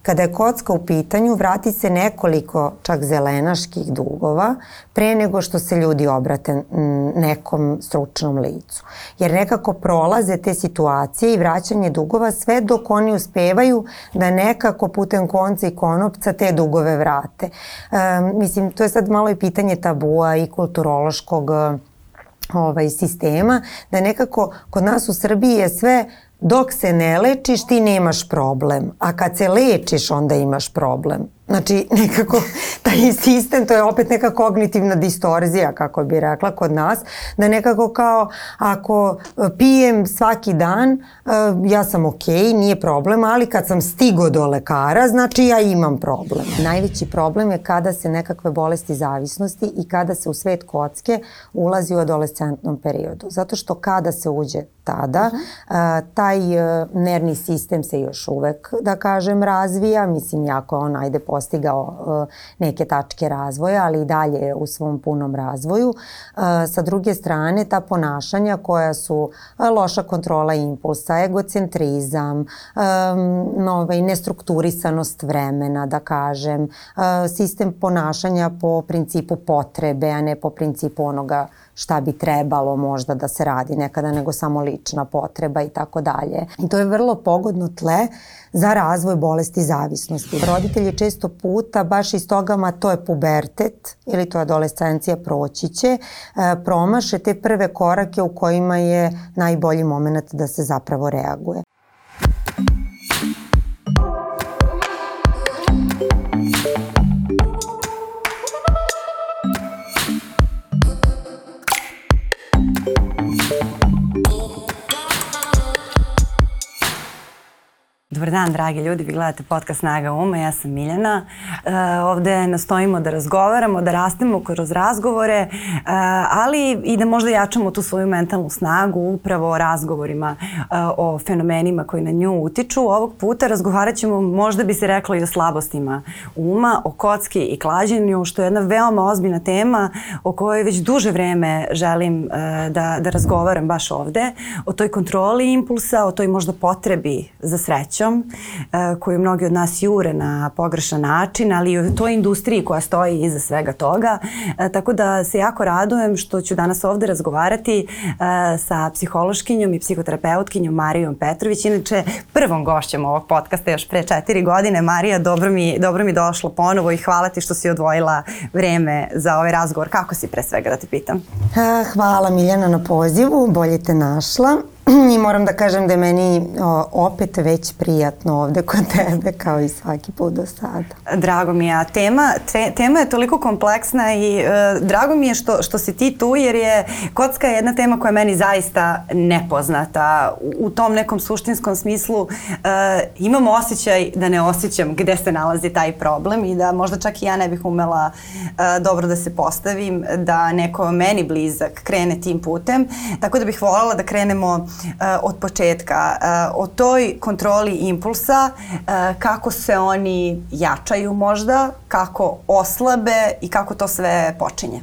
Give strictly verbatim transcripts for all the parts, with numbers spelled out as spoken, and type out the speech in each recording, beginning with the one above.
kada je kocka u pitanju, vrati se nekoliko čak zelenaških dugova pre nego što se ljudi obrate nekom stručnom licu. Jer nekako prolaze te situacije i vraćanje dugova sve dok oni uspevaju da nekako putem konca i konopca te dugove vrate. E, mislim, to je sad malo i pitanje tabua i kulturološkog ovaj, sistema, da nekako kod nas u Srbiji je sve dok se ne lečiš ti nemaš problem, a kad se lečiš onda imaš problem. Znači nekako taj sistem, to je opet neka kognitivna distorzija, kako bi rekla kod nas, da nekako kao ako pijem svaki dan, ja sam okej, nije problem, ali kad sam stigo do lekara, znači ja imam problem. Najveći problem je kada se nekakve bolesti zavisnosti i kada se u svet kocke ulazi u adolescentnom periodu. Zato što kada se uđe tada, uh-huh. taj nervni sistem se još uvek, da kažem, razvija. Mislim, jako on ajde postigao neke tačke razvoja, ali i dalje je u svom punom razvoju. Sa druge strane, ta ponašanja koja su loša kontrola impulsa, egocentrizam, ovaj, nestrukturisanost vremena, da kažem, sistem ponašanja po principu potrebe, a ne po principu onoga šta bi trebalo možda da se radi nekada, nego samo lična potreba i tako dalje. I to je vrlo pogodno tle za razvoj bolesti zavisnosti. Roditelji često puta baš iz toga, ma to je pubertet ili to je adolescencija, proći će, promaše te prve korake u kojima je najbolji moment da se zapravo reaguje. Dobar dan, dragi ljudi, vi gledate podcast Snaga uma, ja sam Miljana. E, ovde nastojimo da razgovaramo, da rastemo kroz razgovore, e, ali i da možda jačamo tu svoju mentalnu snagu upravo o razgovorima, e, o fenomenima koji na nju utiču. Ovog puta razgovarat ćemo, možda bi se reklo, i o slabostima uma, o kocki i klađenju, što je jedna veoma ozbiljna tema o kojoj već duže vreme želim e, da, da razgovaram baš ovde, o toj kontroli impulsa, o toj možda potrebi za srećom, koju mnogi od nas jure na pogrešan način, ali i o toj industriji koja stoji iza svega toga. Tako da se jako radujem što ću danas ovde razgovarati sa psihološkinjom i psihoterapeutkinjom Marijom Petrović, inače prvom gošćom ovog podcasta još pre četiri godine. Marija, dobro mi, dobro mi došlo ponovo i hvala ti što si odvojila vreme za ovaj razgovor. Kako si, pre svega, da te pitam? Hvala Miljana na pozivu, bolje te našla. I moram da kažem da je meni o, opet već prijatno ovde kod tebe, kao i svaki put do sada. Drago mi je, a tema, te, tema je toliko kompleksna i e, drago mi je što, što si ti tu, jer je kocka jedna tema koja je meni zaista nepoznata. U, u tom nekom suštinskom smislu e, imam osjećaj da ne osjećam gde se nalazi taj problem i da možda čak i ja ne bih umela e, dobro da se postavim, da neko meni blizak krene tim putem. Tako da bih voljela da krenemo od početka, o toj kontroli impulsa, kako se oni jačaju možda, kako oslabe i kako to sve počinje.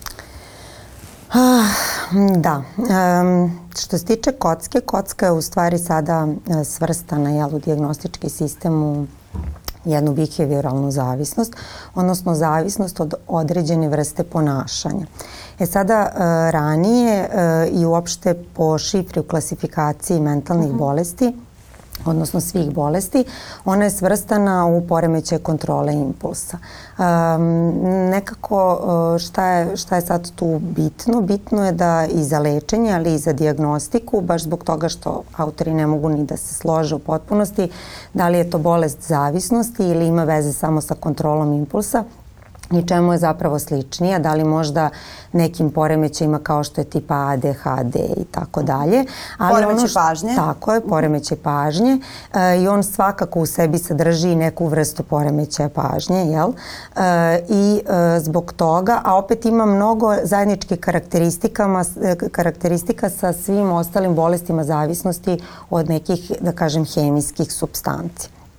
Da. Um, što se tiče kocke, kocka je u stvari sada svrstana jel, u dijagnostički sistem u jednu behavioralnu zavisnost, odnosno zavisnost od određene vrste ponašanja. E sada, ranije i uopšte po šifri u klasifikaciji mentalnih uh-huh. bolesti, odnosno svih bolesti, ona je svrstana u poremećaj kontrole impulsa. Um, nekako šta je, šta je sad tu bitno? Bitno je da i za lečenje, ali i za dijagnostiku, baš zbog toga što autori ne mogu ni da se slože u potpunosti, da li je to bolest zavisnosti ili ima veze samo sa kontrolom impulsa, i čemu je zapravo sličnija, da li možda nekim poremećajima kao što je tipa A D H D i tako dalje. Poremećaj pažnje. Tako je, poremećaj pažnje e, i on svakako u sebi sadrži neku vrstu poremećaja pažnje, jel? E, I e, zbog toga, a opet ima mnogo zajedničkih karakteristikama, karakteristika sa svim ostalim bolestima zavisnosti od nekih, da kažem, hemijskih supstanci.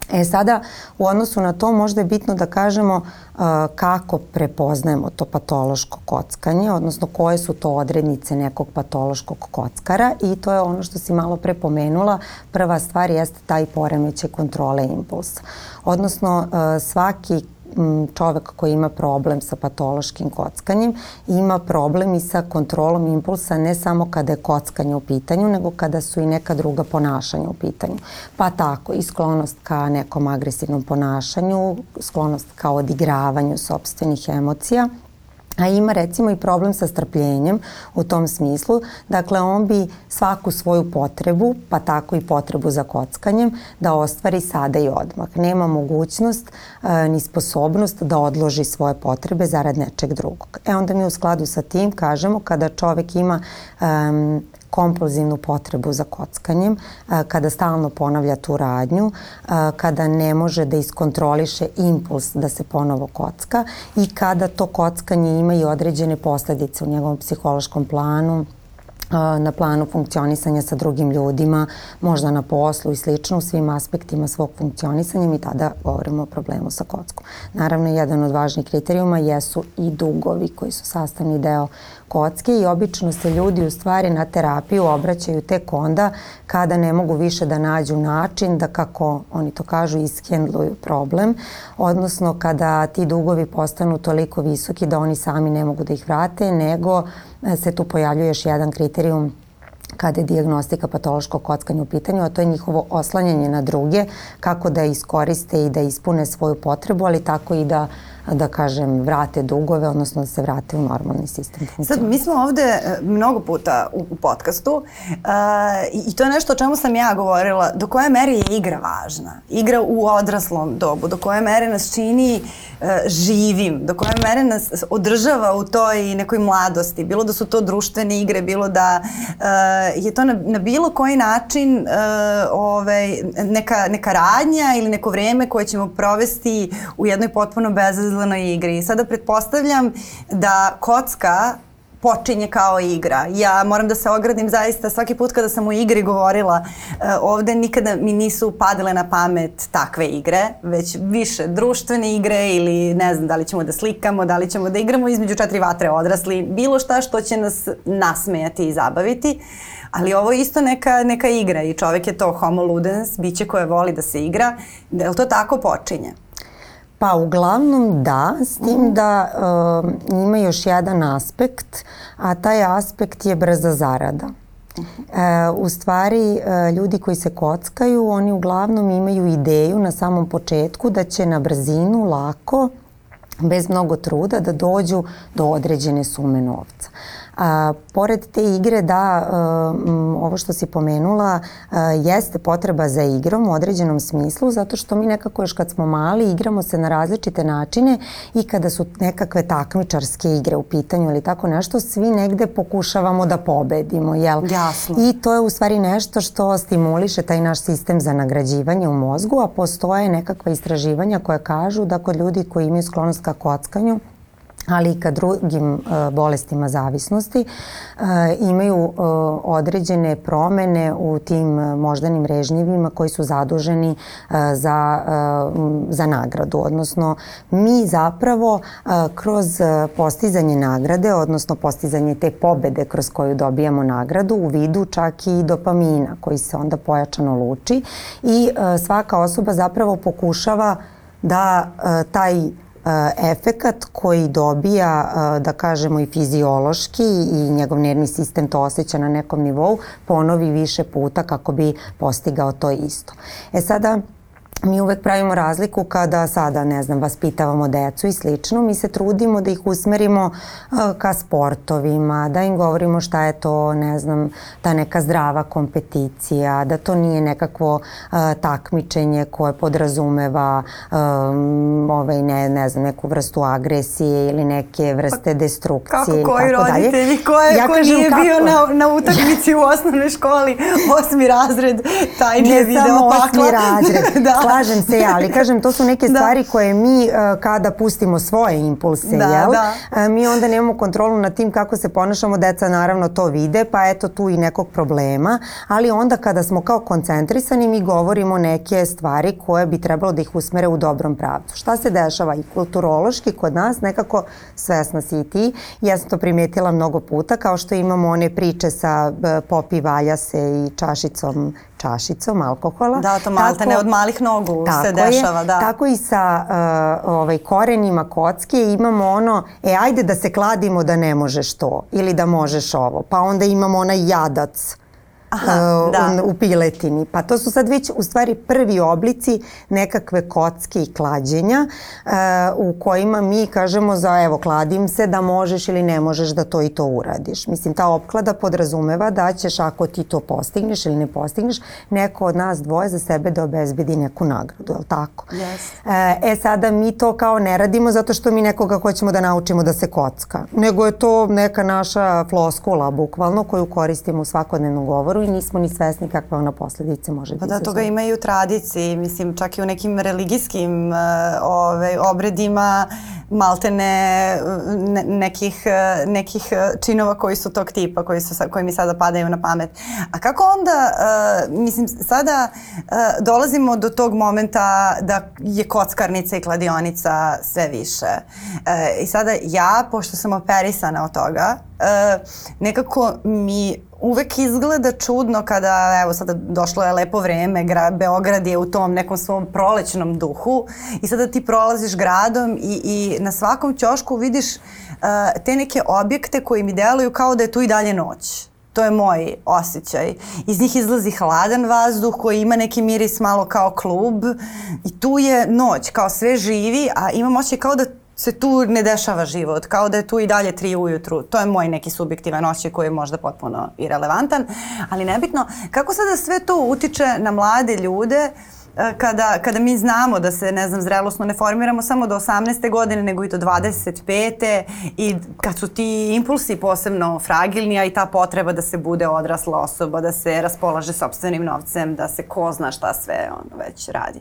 E sada, u odnosu na to možda je bitno da kažemo uh, kako prepoznajemo to patološko kockanje, odnosno koje su to odrednice nekog patološkog kockara, i to je ono što si malo pre pomenula. Prva stvar jeste taj poremećaj kontrole impulsa. Odnosno, uh, svaki čovek koji ima problem sa patološkim kockanjem ima problem i sa kontrolom impulsa, ne samo kada je kockanje u pitanju, nego kada su i neka druga ponašanja u pitanju. Pa tako i sklonost ka nekom agresivnom ponašanju, sklonost ka odigravanju sopstvenih emocija, a ima recimo i problem sa strpljenjem u tom smislu. Dakle, on bi svaku svoju potrebu, pa tako i potrebu za kockanjem, da ostvari sada i odmah. Nema mogućnost e, ni sposobnost da odloži svoje potrebe zarad nečeg drugog. E onda mi u skladu sa tim kažemo kada čovek ima um, kompulzivnu potrebu za kockanjem, kada stalno ponavlja tu radnju, kada ne može da iskontroliše impuls da se ponovo kocka i kada to kockanje ima i određene posledice u njegovom psihološkom planu, na planu funkcionisanja sa drugim ljudima, možda na poslu i slično, u svim aspektima svog funkcionisanja, mi tada govorimo o problemu sa kockom. Naravno, jedan od važnih kriterijuma jesu i dugovi koji su sastavni deo kocke i obično se ljudi u stvari na terapiju obraćaju tek onda kada ne mogu više da nađu način da, kako oni to kažu, ishendluju problem, odnosno kada ti dugovi postanu toliko visoki da oni sami ne mogu da ih vrate, nego se tu pojavljuje još jedan kriterijum kada je dijagnostika patološkog kockanja u pitanju, a to je njihovo oslanjanje na druge, kako da iskoriste i da ispune svoju potrebu, ali tako i da da kažem, vrate dugove, odnosno da se vrate u normalni sistem funkcionalnosti. Sad, mi smo ovde mnogo puta u, u podcastu uh, i, i to je nešto o čemu sam ja govorila, do koje mere je igra važna. Igra u odraslom dobu, do koje mere nas čini uh, živim, do koje mere nas održava u toj nekoj mladosti, bilo da su to društvene igre, bilo da uh, je to na, na bilo koji način uh, ovaj, neka, neka radnja ili neko vreme koje ćemo provesti u jednoj potpuno bezazlenoj igri. Sada pretpostavljam da kocka počinje kao igra. Ja moram da se ogradim zaista, svaki put kada sam u igri govorila uh, ovde nikada mi nisu padale na pamet takve igre, već više društvene igre ili ne znam da li ćemo da slikamo, da li ćemo da igramo između četiri vatre odrasli, bilo šta što će nas nasmejati i zabaviti. Ali ovo je isto neka, neka igra i čovek je to homo ludens, biće koje voli da se igra. Da li to tako počinje? Pa uglavnom da, s tim da uh, ima još jedan aspekt, a taj aspekt je brza zarada. Uh, u stvari, uh, ljudi koji se kockaju, oni uglavnom imaju ideju na samom početku da će na brzinu, lako, bez mnogo truda da dođu do određene sume novca. A, pored te igre, da, um, ovo što si pomenula, uh, jeste potreba za igrom u određenom smislu, zato što mi nekako još kad smo mali igramo se na različite načine i kada su nekakve takmičarske igre u pitanju ili tako nešto, svi negde pokušavamo da pobedimo, jel? Jasno. I to je u stvari nešto što stimuliše taj naš sistem za nagrađivanje u mozgu, a postoje nekakva istraživanja koja kažu da kod ljudi koji imaju sklonost ka kockanju, ali i ka drugim uh, bolestima zavisnosti, uh, imaju uh, određene promene u tim uh, moždanim režnjevima koji su zaduženi uh, za, uh, za nagradu. Odnosno, mi zapravo uh, kroz uh, postizanje nagrade, odnosno postizanje te pobede kroz koju dobijamo nagradu, u vidu čak i dopamina koji se onda pojačano luči i uh, svaka osoba zapravo pokušava da uh, taj efekat koji dobija, da kažemo, i fiziološki i njegov nervni sistem to osjeća na nekom nivou, ponovi više puta kako bi postigao to isto. E sada, mi uvek pravimo razliku kada sada, ne znam, vaspitavamo decu i slično. Mi se trudimo da ih usmerimo uh, ka sportovima, da im govorimo šta je to, ne znam, ta neka zdrava kompeticija, da to nije nekakvo uh, takmičenje koje podrazumeva um, ovaj, ne, ne znam, neku vrstu agresije ili neke vrste destrukcije. Kako koji roditelji, ko, je, ja ko nije kako? bio na, na utakmici u osnovnoj školi, osmi razred, taj nije video pakla. Ne samo osmi razred. Da. Slažem se, ali kažem, to su neke stvari koje mi uh, kada pustimo svoje impulse, da, jel? Da. Uh, mi onda nemamo kontrolu nad tim kako se ponašamo, deca naravno to vide, pa eto tu i nekog problema, ali onda kada smo kao koncentrisani mi govorimo neke stvari koje bi trebalo da ih usmere u dobrom pravcu. Šta se dešava i kulturološki kod nas, nekako svesna si i ti, ja sam to primetila mnogo puta, kao što imamo one priče sa uh, popi valja se i čašicom čašicom alkohola. Da, to malte ne od malih nogu se dešava. Je, da. Tako i sa uh, ovaj, korenima kocke imamo ono, e ajde da se kladimo da ne možeš to ili da možeš ovo. Pa onda imamo onaj jadac. Aha, da. u piletini. Pa to su sad već u stvari prvi oblici nekakve kocke i klađenja uh, u kojima mi kažemo za evo kladim se da možeš ili ne možeš da to i to uradiš. Mislim, ta opklada podrazumeva da ćeš ako ti to postigneš ili ne postigneš, neko od nas dvoje za sebe da obezbedi neku nagradu, je li tako? Yes. Uh, e sada mi to kao ne radimo zato što mi nekoga hoćemo da naučimo da se kocka, nego je to neka naša floskula bukvalno koju koristimo u svakodnevnom govoru i nismo ni svesni kakve ona posledice može biti. Pa da, toga ima i u tradiciji, mislim čak i u nekim religijskim uh, ove, obredima maltene ne, nekih, nekih činova koji su tog tipa, koji, su, koji mi sada padaju na pamet. A kako onda, uh, mislim, sada uh, dolazimo do tog momenta da je kockarnica i kladionica sve više. Uh, I sada ja, pošto sam operisana od toga, uh, nekako mi uvek izgleda čudno kada, evo sada došlo je lepo vreme, gra, Beograd je u tom nekom svom prolećnom duhu i sada ti prolaziš gradom i, i na svakom ćošku vidiš uh, te neke objekte koji mi deluju kao da je tu i dalje noć. To je moj osjećaj. Iz njih izlazi hladan vazduh koji ima neki miris malo kao klub i tu je noć, kao sve živi, a imam osjećaj kao da se tu ne dešava život, kao da je tu i dalje tri ujutru. To je moj neki subjektivan osjećaj koji je možda potpuno irelevantan, ali nebitno. Kako sada sve to utiče na mlade ljude kada, kada mi znamo da se, ne znam, zrelosno ne formiramo samo do osamnaeste godine, nego i do dvadeset pete i kad su ti impulsi posebno fragilni, a i ta potreba da se bude odrasla osoba, da se raspolaže sopstvenim novcem, da se ko zna šta sve on već radi.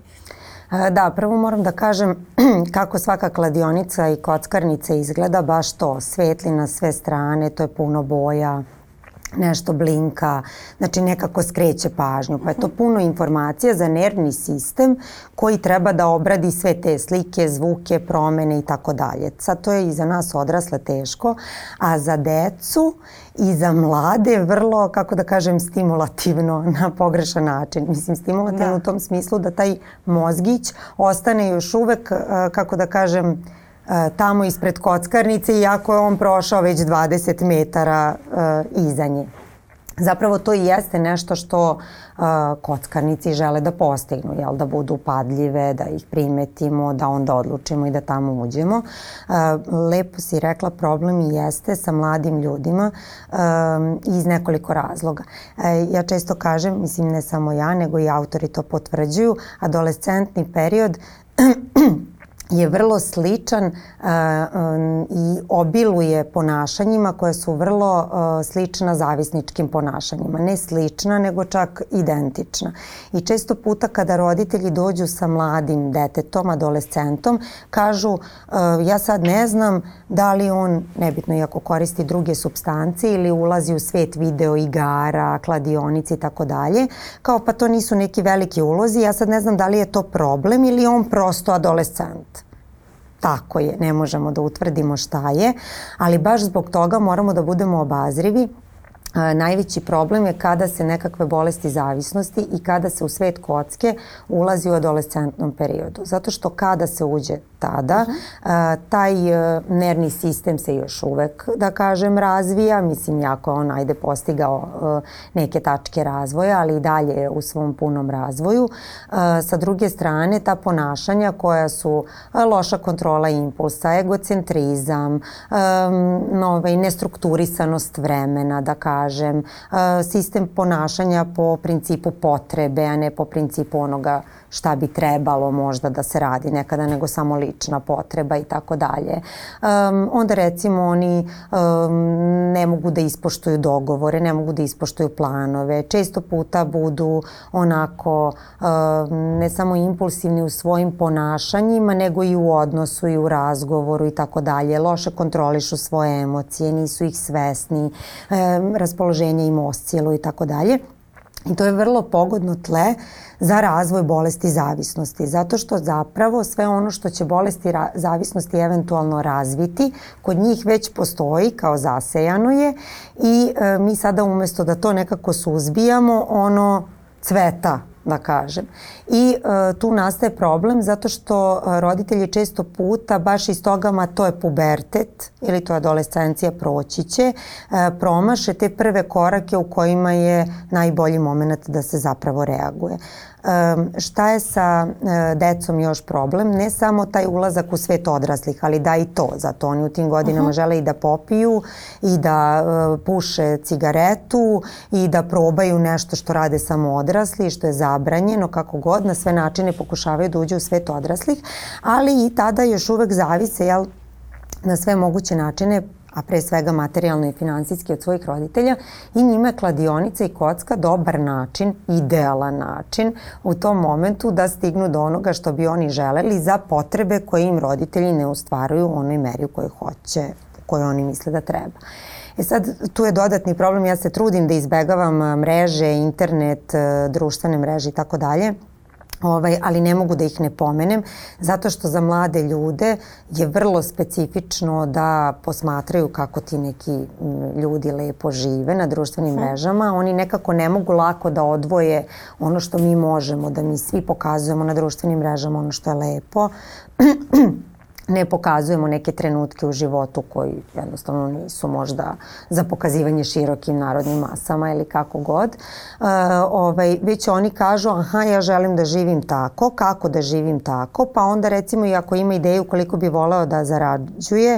Da, prvo moram da kažem kako svaka kladionica i kockarnica izgleda, baš to, svetli na sve strane, to je puno boja, nešto blinka, znači nekako skreće pažnju. Pa je to puno informacija za nervni sistem koji treba da obradi sve te slike, zvuke, promene i tako dalje. Sad to je i za nas odrasle teško, a za decu i za mlade vrlo, kako da kažem, stimulativno na pogrešan način. Mislim, stimulativno da. U tom smislu da taj mozgić ostane još uvek, kako da kažem, tamo ispred kockarnice, iako je on prošao već dvadeset metara uh, iza nje. Zapravo to i jeste nešto što uh, kockarnici žele da postignu, jel, da budu padljive, da ih primetimo, da onda odlučimo i da tamo uđemo. Uh, lepo si rekla, problem i jeste sa mladim ljudima uh, iz nekoliko razloga. Uh, ja često kažem, mislim ne samo ja, nego i autori to potvrđuju, adolescentni period je vrlo sličan uh, um, i obiluje ponašanjima koje su vrlo uh, slična zavisničkim ponašanjima. Ne slična, nego čak identična. I često puta kada roditelji dođu sa mladim detetom, adolescentom, kažu uh, ja sad ne znam da li on, nebitno iako koristi druge supstance ili ulazi u svet video igara, kladionici i tako dalje, kao pa to nisu neki veliki ulozi, ja sad ne znam da li je to problem ili on prosto adolescent. Tako je, ne možemo da utvrdimo šta je, ali baš zbog toga moramo da budemo obazrivi. A, najveći problem je kada se nekakve bolesti zavisnosti i kada se u svet kocke ulazi u adolescentnom periodu. Zato što kada se uđe tada, uh-huh. a, taj a, nervni sistem se još uvek, da kažem, razvija. Mislim, jako je on ajde postigao a, neke tačke razvoja, ali i dalje je u svom punom razvoju. A, sa druge strane, ta ponašanja koja su a, loša kontrola impulsa, egocentrizam, a, ovaj, nestrukturisanost vremena, da kažem, sistem ponašanja po principu potrebe, a ne po principu onoga šta bi trebalo možda da se radi nekada nego samo lična potreba i tako dalje. Um, onda recimo oni um, ne mogu da ispoštuju dogovore, ne mogu da ispoštuju planove, često puta budu onako um, ne samo impulsivni u svojim ponašanjima nego i u odnosu i u razgovoru i tako dalje. Loše kontrolišu svoje emocije, nisu ih svesni, um, raspoloženje im osciluje i tako dalje. I to je vrlo pogodno tle za razvoj bolesti zavisnosti, zato što zapravo sve ono što će bolesti zavisnosti eventualno razviti, kod njih već postoji, kao zasejano je i e, mi sada umesto da to nekako suzbijamo, ono cveta, da kažem. I e, tu nastaje problem zato što roditelji često puta baš iz toga, ma to je pubertet ili to je adolescencija, proći će, e, promaše te prve korake u kojima je najbolji moment da se zapravo reaguje. Um, šta je sa uh, decom još problem? Ne samo taj ulazak u svet odraslih, ali da i to. Zato oni u tim godinama uh-huh. žele i da popiju i da uh, puše cigaretu i da probaju nešto što rade samo odrasli, što je zabranjeno, kako god, na sve načine pokušavaju da uđe u svet odraslih, ali i tada još uvek zavise, jel, na sve moguće načine, a pre svega materijalno i finansijski od svojih roditelja, i njima je kladionica i kocka dobar način, idealan način u tom momentu da stignu do onoga što bi oni želeli za potrebe koje im roditelji ne ostvaruju u onoj meri u kojoj hoće, koju oni misle da treba. E sad, tu je dodatni problem, ja se trudim da izbegavam mreže, internet, društvene mreže i tako dalje, Ovaj, ali ne mogu da ih ne pomenem, zato što za mlade ljude je vrlo specifično da posmatraju kako ti neki ljudi lepo žive na društvenim mrežama. Oni nekako ne mogu lako da odvoje ono što mi možemo, da mi svi pokazujemo na društvenim mrežama ono što je lepo. Ne pokazujemo neke trenutke u životu koji jednostavno nisu možda za pokazivanje širokim narodnim masama ili kako god. E, ovaj, već oni kažu, aha, ja želim da živim tako, kako da živim tako, pa onda recimo i ako ima ideju koliko bi voleo da zarađuje, e,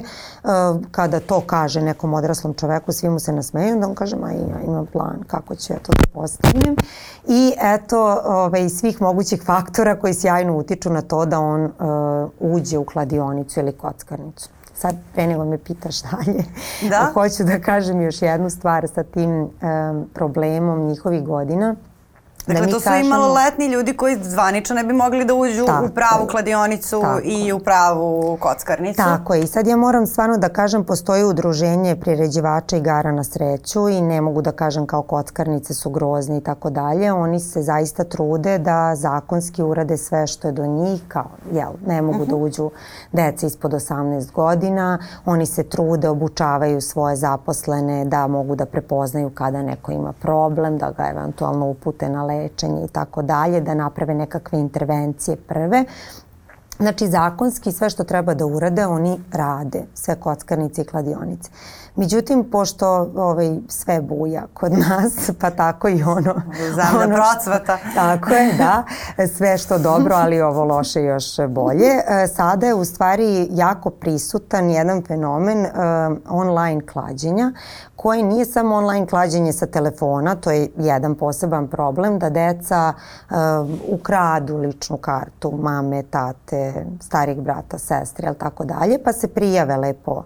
kada to kaže nekom odraslom čoveku, svi mu se nasmeju, onda on kaže, ma ja imam plan kako ću ja to da postignem. I eto, ovaj, svih mogućih faktora koji sjajno utiču na to da on uh, uđe u kladionicu ili kockarnicu. Sad, pre nego me pitaš dalje, da? Hoću da kažem još jednu stvar sa tim um, problemom njihovih godina. Dakle, da to su kažemo, i maloletni ljudi koji zvanično ne bi mogli da uđu tako, u pravu kladionicu tako. I u pravu kockarnicu. Tako je. I sad ja moram stvarno da kažem, postoji udruženje priređivača igara na sreću i ne mogu da kažem kao kockarnice su grozne i tako dalje. Oni se zaista trude da zakonski urade sve što je do njih, kao, jel, ne mogu uh-huh. da uđu deca ispod osamnaest godina. Oni se trude, obučavaju svoje zaposlene da mogu da prepoznaju kada neko ima problem, da ga eventualno upute na lečenje i tako dalje, da naprave nekakve intervencije prve. Znači, zakonski sve što treba da urade, oni rade, sve kockarnice i kladionice. Međutim, pošto ovaj, sve buja kod nas, pa tako i ono... Zemlja ono procvata. Tako je, da. Sve što dobro, ali ovo loše još bolje. Sada je u stvari jako prisutan jedan fenomen um, online klađenja, koji nije samo online klađenje sa telefona, to je jedan poseban problem, da deca um, ukradu ličnu kartu mame, tate, starih brata, sestre, ili tako dalje, pa se prijave lepo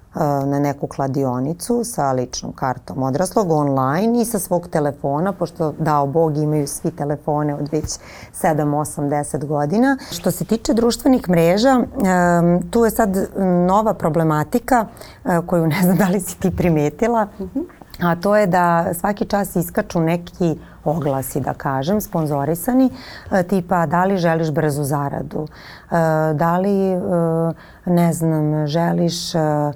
na neku kladionicu sa ličnom kartom odraslog online i sa svog telefona, pošto dao Bog imaju svi telefone od već sedam, osam, deset godina. Što se tiče društvenih mreža, tu je sad nova problematika koju ne znam da li si ti primetila, a to je da svaki čas iskaču neki oglasi, da kažem, sponzorisani, tipa da li želiš brzu zaradu, da li, ne znam, želiš,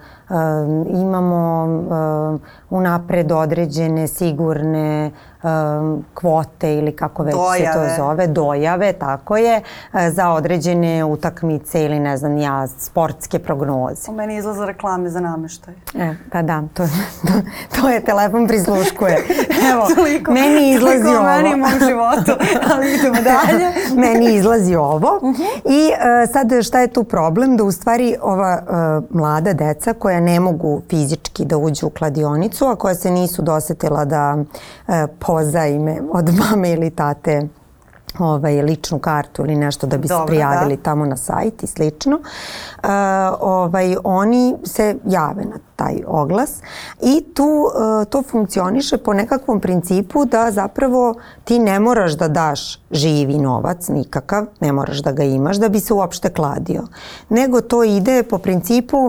imamo unapred određene sigurne kvote ili kako već dojave. Se to zove, dojave, tako je, za određene utakmice ili ne znam ja, sportske prognoze. U meni izlaze reklame za nameštaj. E, pa da, to, to, to je telefon prisluškuje. Evo, toliko, meni izlazi ovo. Meni u mom životu, ali idemo dalje. Meni izlazi ovo. Uh-huh. I uh, sad šta je tu problem? Da u stvari ova uh, mlada deca koja ne mogu fizički da uđu u kladionicu, a koja se nisu dosetila da uh, pozajme od mame ili tate ovaj, ličnu kartu ili nešto da bi Dobro, se prijavili da. tamo na sajt i slično, uh, ovaj, oni se jave na taj oglas i tu uh, to funkcioniše po nekakvom principu da zapravo ti ne moraš da daš živi novac nikakav, ne moraš da ga imaš da bi se uopšte kladio, nego to ide po principu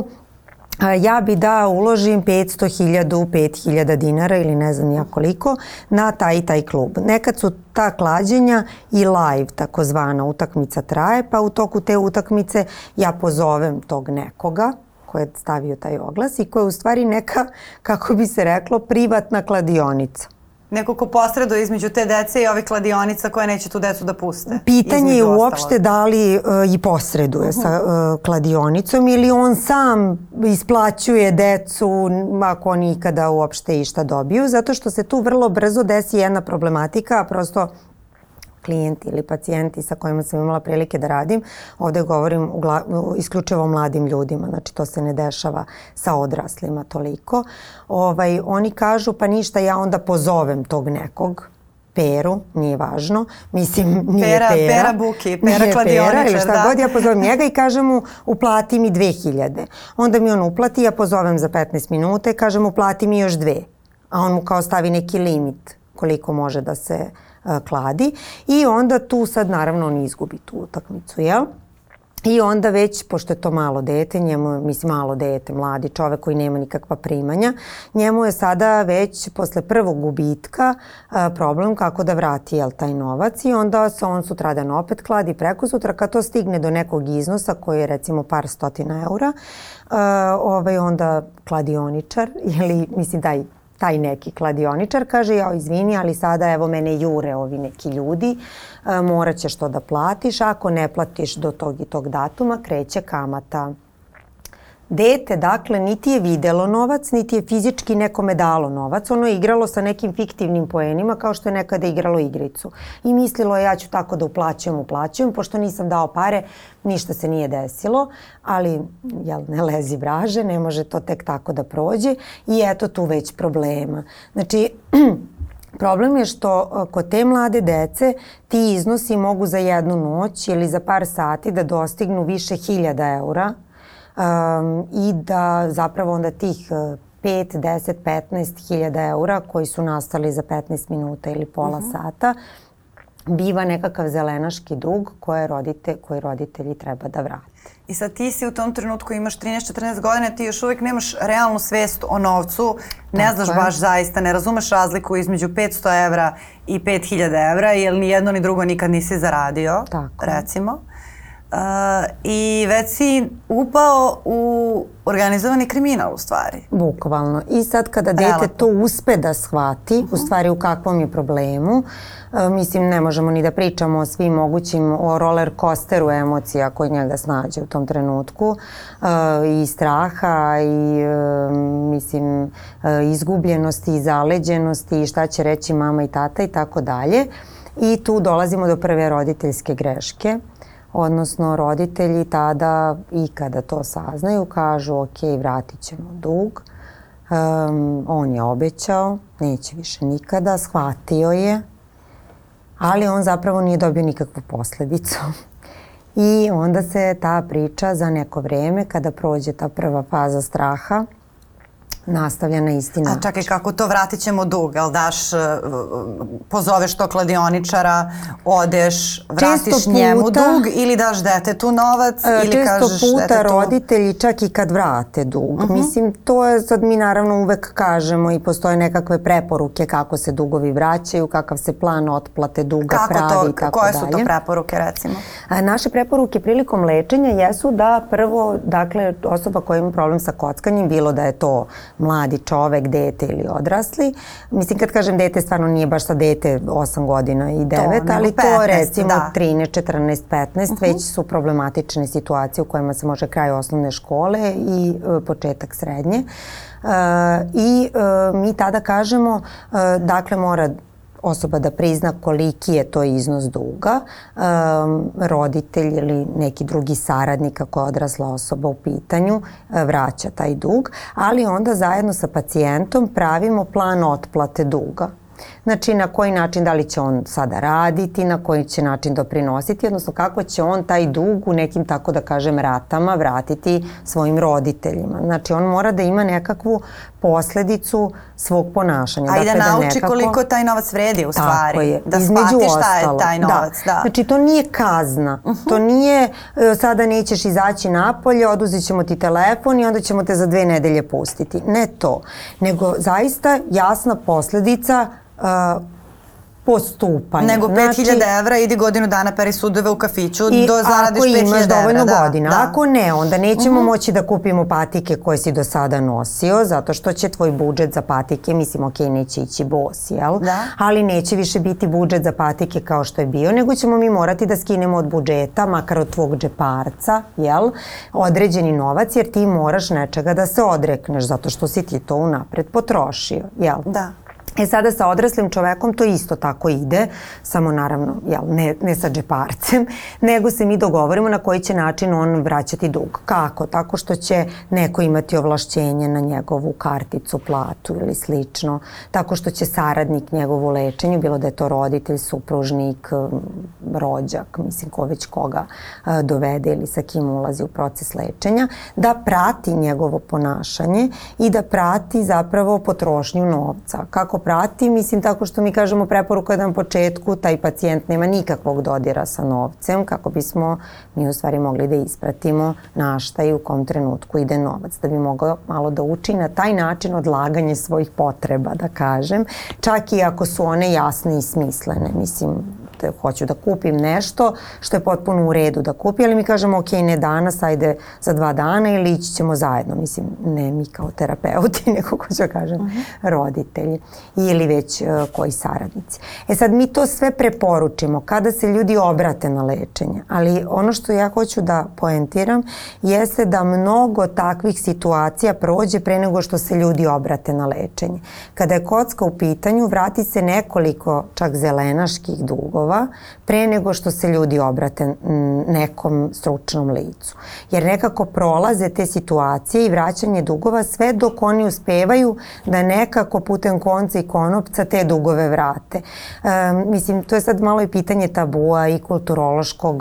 ja bi da uložim petsto hiljada, pet hiljada dinara ili ne znam ja koliko na taj i taj klub. Nekad su ta klađenja i live, takozvana utakmica traje, pa u toku te utakmice ja pozovem tog nekoga ko je stavio taj oglas i koja je u stvari neka, kako bi se reklo, privatna kladionica. Neko ko posreduje između te dece i ovih kladionica koje neće tu decu da puste. Pitanje je uopšte da li uh, i posreduje uh-huh. sa uh, kladionicom ili on sam isplaćuje decu ako oni ikada uopšte išta dobiju, zato što se tu vrlo brzo desi jedna problematika, a prosto klijenti ili pacijenti sa kojima sam imala prilike da radim, ovde govorim ugla, isključivo o mladim ljudima, znači to se ne dešava sa odraslima toliko. Ovaj, oni kažu pa ništa, ja onda pozovem tog nekog, Peru, nije važno, mislim nije Pera. Pera, Pera Buki, Pera kladioničar, ili šta da. god, ja pozovem njega i kažem mu uplati mi dve hiljade. Onda mi on uplati, ja pozovem za petnaest minuta i kažem uplati mi još dve. A on mu kao stavi neki limit koliko može da se kladi i onda tu sad naravno on izgubi tu utakmicu, jel? I onda već, pošto je to malo dete, njemu, mislim malo dete, mladi čovek koji nema nikakva primanja, njemu je sada već posle prvog gubitka a, problem kako da vrati jel, taj novac i onda se on sutradan opet kladi preko sutra kad to stigne do nekog iznosa koji je recimo par stotina eura, a, ovaj onda kladioničar ili mislim daj taj neki kladioničar kaže jao izvini, ali sada evo mene jure ovi neki ljudi, e, morat ćeš to da platiš, ako ne platiš do tog i tog datuma kreće kamata. Dete, dakle, niti je videlo novac, niti je fizički nekome dalo novac. Ono je igralo sa nekim fiktivnim poenima kao što je nekada igralo igricu. I mislilo je ja ću tako da uplaćujem, uplaćujem, pošto nisam dao pare, ništa se nije desilo, ali jel, ne lezi vraže, ne može to tek tako da prođe i eto tu već problema. Znači, problem je što kod te mlade dece ti iznosi mogu za jednu noć ili za par sati da dostignu više hiljada eura. Um, i da zapravo onda tih pet, deset, petnaest hiljada eura koji su nastali za petnaest minuta ili pola uh-huh. sata biva nekakav zelenaški dug koje rodite, koji roditelji treba da vrate. I sad ti si u tom trenutku imaš trinaest četrnaest godina, ti još uvijek nemaš realnu svest o novcu, ne Tako znaš je. baš zaista, ne razumeš razliku između petsto evra i pet hiljada evra jer ni jedno ni drugo nikad nisi zaradio, Tako. recimo. Uh, i već si upao u organizovani kriminal u stvari. Bukvalno. I sad kada dete to uspe da shvati, uh-huh. u stvari u kakvom je problemu, uh, mislim ne možemo ni da pričamo o svim mogućim, o roller coasteru emocija koji njega snađe u tom trenutku, uh, i straha i uh, mislim uh, izgubljenosti i zaleđenosti i šta će reći mama i tata i tako dalje. I tu dolazimo do prve roditeljske greške. Odnosno roditelji tada i kada to saznaju kažu ok, vratit ćemo dug, um, on je obećao, neće više nikada, shvatio je, ali on zapravo nije dobio nikakvu posledicu. I onda se ta priča za neko vreme, kada prođe ta prva faza straha, nastavlja na isti način. A čekaj, kako to vratit ćemo dug? Jel daš, pozoveš to kladioničara, odeš, vratiš puta, njemu dug ili daš detetu novac? Ili često kažeš puta detetu... roditelji čak i kad vrate dug. Uh-huh. Mislim, to je sad mi naravno uvek kažemo i postoje nekakve preporuke kako se dugovi vraćaju, kakav se plan otplate duga kako pravi to, i tako koje dalje. Koje su to preporuke recimo? A, naše preporuke prilikom lečenja jesu da prvo, dakle, osoba koja ima problem sa kockanjem, bilo da je to mladi čovek, dete ili odrasli. Mislim, kad kažem dete, stvarno nije baš sa dete osam godina i devet, to, ali petnaest, to recimo da. trinaest, četrnaest, petnaest, uh-huh. već su problematične situacije u kojima se može kraj osnovne škole i uh, početak srednje. Uh, I uh, mi tada kažemo, uh, dakle, mora osoba da prizna koliki je to iznos duga, um, roditelj ili neki drugi saradnik ako je odrasla osoba u pitanju uh, vraća taj dug, ali onda zajedno sa pacijentom pravimo plan otplate duga. Znači na koji način, da li će on sada raditi, na koji će način doprinositi, odnosno kako će on taj dug u nekim, tako da kažem, ratama vratiti svojim roditeljima. Znači on mora da ima nekakvu posledicu svog ponašanja. A i da dakle, nauči da nekako, koliko taj novac vredi u stvari. Tako je. Da Između shvati šta ostalo, je taj novac. Da. Da. Znači to nije kazna. Uh-huh. To nije e, sada nećeš izaći napolje, oduzet ćemo ti telefon i onda ćemo te za dve nedelje pustiti. Ne to. Nego zaista jasna posledica uh, postupanja. Nego pet hiljada znači, evra, idi godinu dana peri sudove u kafiću, do zaradiš pet hiljada evra. Ako imaš dovoljno da, godina. Da. Ako ne, onda nećemo uh-huh. moći da kupimo patike koje si do sada nosio, zato što će tvoj budžet za patike, mislim, ok, neće ići bos, jel? Da. Ali neće više biti budžet za patike kao što je bio, nego ćemo mi morati da skinemo od budžeta, makar od tvog džeparca, jel? Određeni novac, jer ti moraš nečega da se odrekneš, zato što si ti to unapred potrošio, jel? Da. E sada sa odraslim čovekom to isto tako ide, samo naravno jel, ne, ne sa džeparcem, nego se mi dogovorimo na koji će način on vraćati dug. Kako? Tako što će neko imati ovlašćenje na njegovu karticu, platu ili slično, tako što će saradnik njegovu lečenju, bilo da je to roditelj, supružnik, rođak, mislim ko već koga dovede ili sa kim ulazi u proces lečenja, da prati njegovo ponašanje i da prati zapravo potrošnju novca. Kako prati, mislim tako što mi kažemo preporuka je da na početku taj pacijent nema nikakvog dodira sa novcem kako bismo mi u stvari mogli da ispratimo na šta i u kom trenutku ide novac, da bi mogao malo da uči na taj način odlaganje svojih potreba, da kažem, čak i ako su one jasne i smislene. Mislim, da hoću da kupim nešto što je potpuno u redu da kupi, ali mi kažemo ok, ne danas, ajde za dva dana ili ići ćemo zajedno. Mislim, ne mi kao terapeuti, nego ko ću kažem, uh-huh. roditelji ili već uh, koji saradnici. E sad mi to sve preporučimo kada se ljudi obrate na lečenje, ali ono što ja hoću da poentiram jeste da mnogo takvih situacija prođe pre nego što se ljudi obrate na lečenje. Kada je kocka u pitanju, vrati se nekoliko čak zelenaških dugova pre nego što se ljudi obrate nekom stručnom licu. Jer nekako prolaze te situacije i vraćanje dugova sve dok oni uspevaju da nekako putem konca i konopca te dugove vrate. E, mislim, to je sad malo i pitanje tabua i kulturološkog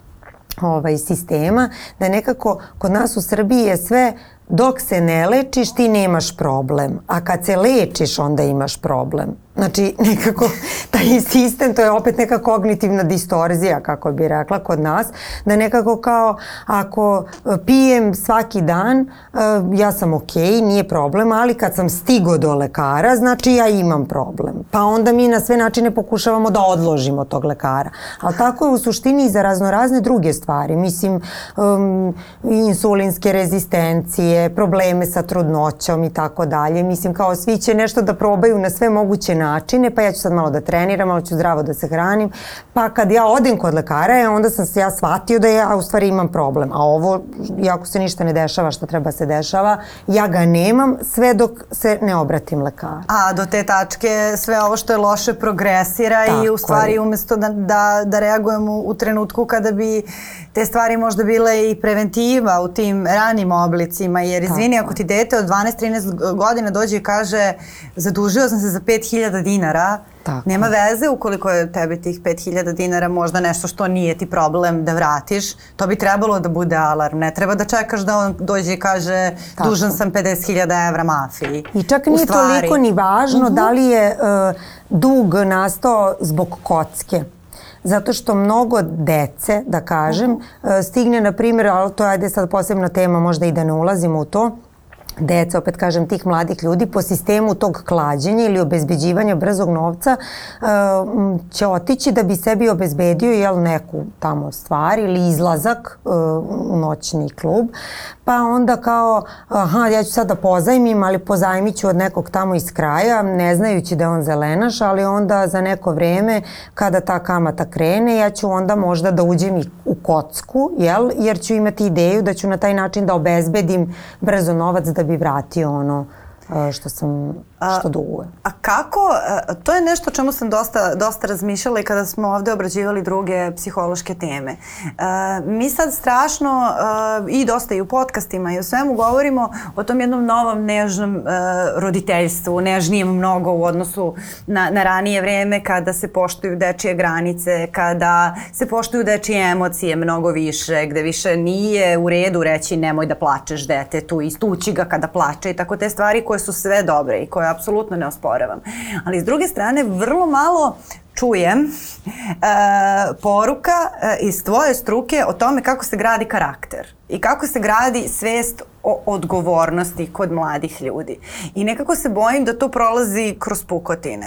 ovaj, sistema, da nekako kod nas u Srbiji je sve dok se ne lečiš ti nemaš problem, a kad se lečiš onda imaš problem. Znači nekako taj sistem, to je opet neka kognitivna distorzija, kako bi rekla kod nas, da nekako kao ako pijem svaki dan, ja sam ok, nije problem, ali kad sam stigo do lekara, znači ja imam problem. Pa onda mi na sve načine pokušavamo da odložimo tog lekara. Ali tako je u suštini i za raznorazne druge stvari. Mislim, um, insulinske rezistencije, probleme sa trudnoćom i tako dalje. Mislim, kao svi će nešto da probaju na sve moguće načine, pa ja ću sad malo da treniram, malo ću zdravo da se hranim, pa kad ja odem kod lekara, onda sam se ja shvatio da ja u stvari imam problem, a ovo, iako se ništa ne dešava što treba se dešava, ja ga nemam sve dok se ne obratim lekaru. A do te tačke sve ovo što je loše progresira tako i u stvari je. Umesto da, da, da reagujemo u trenutku kada bi te stvari možda bile i preventiva u tim ranim oblicima, jer izvini, tako. Ako ti dete od dvanaest trinaest godina dođe i kaže zadužio sam se za pet hiljada dinara, tako. Nema veze ukoliko je tebi tih pet hiljada dinara možda nešto što nije ti problem da vratiš, to bi trebalo da bude alarm, ne treba da čekaš da on dođe i kaže tako. Dužan sam pedeset hiljada evra mafiji. I čak nije toliko ni važno uh-huh. da li je uh, dug nastao zbog kocke. Zato što mnogo dece, da kažem, uh-huh. stigne, na primjer, ali to je ajde sad posebna tema, možda i da ne ulazimo u to, deca, opet kažem, tih mladih ljudi po sistemu tog klađenja ili obezbeđivanja brzog novca uh, će otići da bi sebi obezbedio jel, neku tamo stvar ili izlazak uh, u noćni klub, pa onda kao aha, ja ću sad da pozajmim, ali pozajmit ću od nekog tamo iz kraja, ne znajući da je on zelenaš, ali onda za neko vreme kada ta kamata krene, ja ću onda možda da uđem i u kocku, jel, jer ću imati ideju da ću na taj način da obezbedim brzo novac da bi vratio ono što sam što duguje. A, a kako, a, to je nešto o čemu sam dosta, dosta razmišljala i kada smo ovde obrađivali druge psihološke teme. A, mi sad strašno a, i dosta i u podcastima i u svemu govorimo o tom jednom novom nežnom a, roditeljstvu, nežnijem mnogo u odnosu na, na ranije vreme kada se poštuju dečije granice, kada se poštuju dečije emocije mnogo više, gde više nije u redu reći nemoj da plačeš detetu i istući ga kada plače i tako te stvari koje su sve dobre i koje apsolutno ne osporavam. Ali s druge strane vrlo malo čujem e, poruka e, iz tvoje struke o tome kako se gradi karakter i kako se gradi svest o odgovornosti kod mladih ljudi. I nekako se bojim da to prolazi kroz pukotine.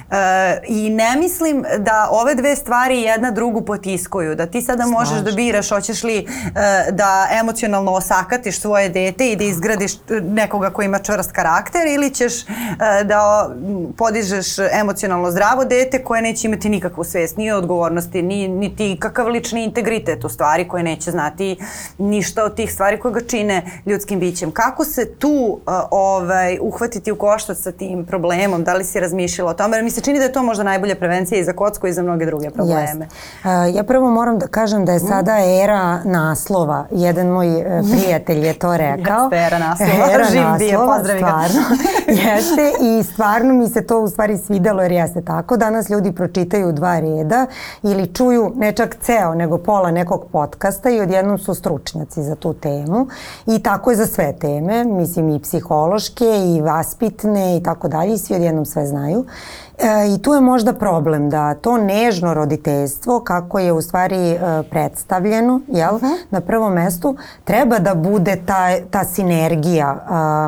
E, I ne mislim da ove dve stvari jedna drugu potiskuju. Da ti sada možeš da biraš hoćeš li e, da emocionalno osakatiš svoje dete i da izgradiš nekoga ko ima čvrst karakter ili ćeš e, da podižeš emocionalno zdravo dete koje neće imati nikakvu svest, ni odgovornosti, ni, niti kakav lični integritet u stvari, koje neće znati ništa od tih stvari koje ga čine ljudskim bićem. Kako se tu uh, ovaj, uhvatiti u koštac sa tim problemom? Da li si razmišljala o tome? Jer mi se čini da je to možda najbolja prevencija i za kocku i za mnoge druge probleme. Yes. Uh, ja prvo moram da kažem da je sada era naslova. Jedan moj uh, prijatelj je to rekao. Jeste, era naslova. Era Živ naslova, dio, pozdravim ga. stvarno. Jeste i stvarno mi se to u stvari svidelo jer jeste tako. Danas ljudi pročitaju dva reda ili čuju ne čak ceo nego pola nekog podcasta i odjednom su stručnjaci za tu temu i tako je za sve teme, mislim i psihološke i vaspitne i tako dalje i svi odjednom sve znaju. E, I tu je možda problem da to nežno roditeljstvo kako je u stvari e, predstavljeno, jel, uh-huh. na prvom mestu treba da bude ta, ta sinergija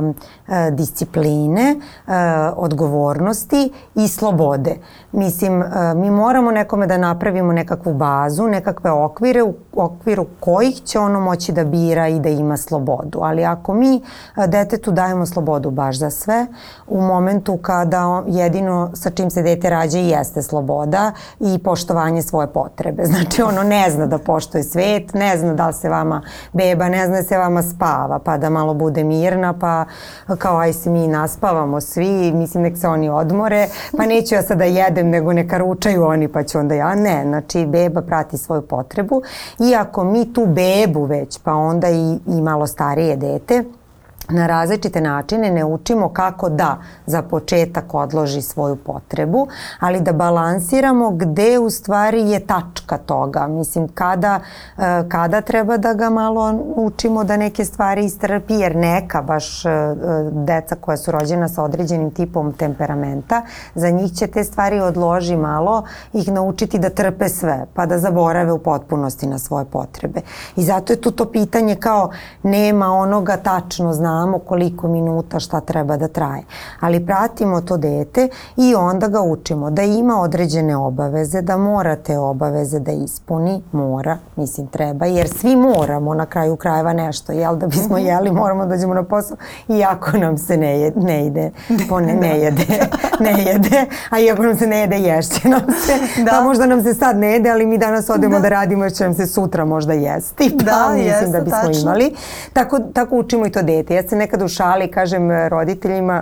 e, e, discipline, e, odgovornosti i slobode. Mislim, e, mi moramo nekome da napravimo nekakvu bazu, nekakve okvire u okviru kojih će ono moći da bira i da ima slobodu. Ali ako mi detetu dajemo slobodu baš za sve, u momentu kada jedino sa čim se dete rađa i jeste sloboda i poštovanje svoje potrebe. Znači ono ne zna da poštuje svet, ne zna da li se vama beba, ne zna da se vama spava, pa da malo bude mirna, pa kao aj se mi naspavamo svi, mislim nek se oni odmore, pa neću ja sada jedem nego neka ručaju oni pa ću onda ja. Ne, znači beba prati svoju potrebu i ako mi tu bebu već, pa onda i, i malo starije dete, na različite načine ne učimo kako da za početak odloži svoju potrebu, ali da balansiramo gde u stvari je tačka toga. Mislim, kada, kada treba da ga malo učimo da neke stvari istrpi, jer neka baš deca koja su rođena sa određenim tipom temperamenta, za njih će te stvari odloži malo, ih naučiti da trpe sve, pa da zaborave u potpunosti na svoje potrebe. I zato je tu to pitanje kao nema onoga tačno znamo koliko minuta šta treba da traje. Ali pratimo to dete i onda ga učimo da ima određene obaveze, da mora te obaveze da ispuni, mora, mislim treba, jer svi moramo na kraju krajeva nešto, jel da bismo jeli moramo da dođemo na posao i ako nam se ne, je, ne ide, po ne, ne jede, ne jede, a i ako nam se ne jede ješće nam se, da. Pa možda nam se sad ne jede, ali mi danas odemo da, da radimo jer će nam se sutra možda jesti, pa da, mislim jeste, da bismo tačno. Imali. Tako, tako učimo i to dete. Ja se nekad u šali kažem roditeljima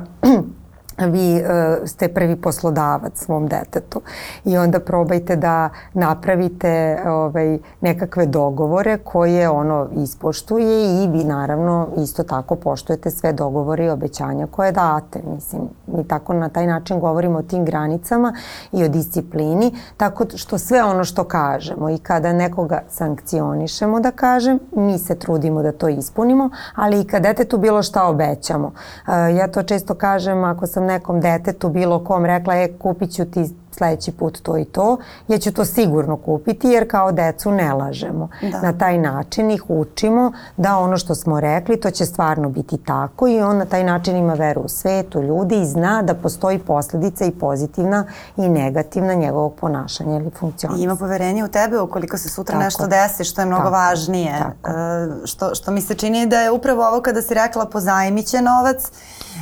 vi uh, ste prvi poslodavac svom detetu i onda probajte da napravite ovaj, nekakve dogovore koje ono ispoštuje i vi naravno isto tako poštujete sve dogovore i obećanja koje date. Mislim, mi tako na taj način govorimo o tim granicama i o disciplini, tako što sve ono što kažemo i kada nekoga sankcionišemo da kažem, mi se trudimo da to ispunimo, ali i kad detetu bilo šta obećamo. Uh, ja to često kažem ako sam nekom detetu bilo kom rekla e kupit ću ti sledeći put to i to, ja ću to sigurno kupiti jer kao decu ne lažemo. Da. Na taj način ih učimo da ono što smo rekli to će stvarno biti tako i on na taj način ima veru u svet, u ljudi i zna da postoji posledica i pozitivna i negativna njegovog ponašanja ili funkcionisanja. I ima poverenje u tebe ukoliko se sutra tako, nešto desi što je mnogo tako, važnije. Tako. Uh, što, što mi se čini da je upravo ovo kada si rekla pozajmit će novac,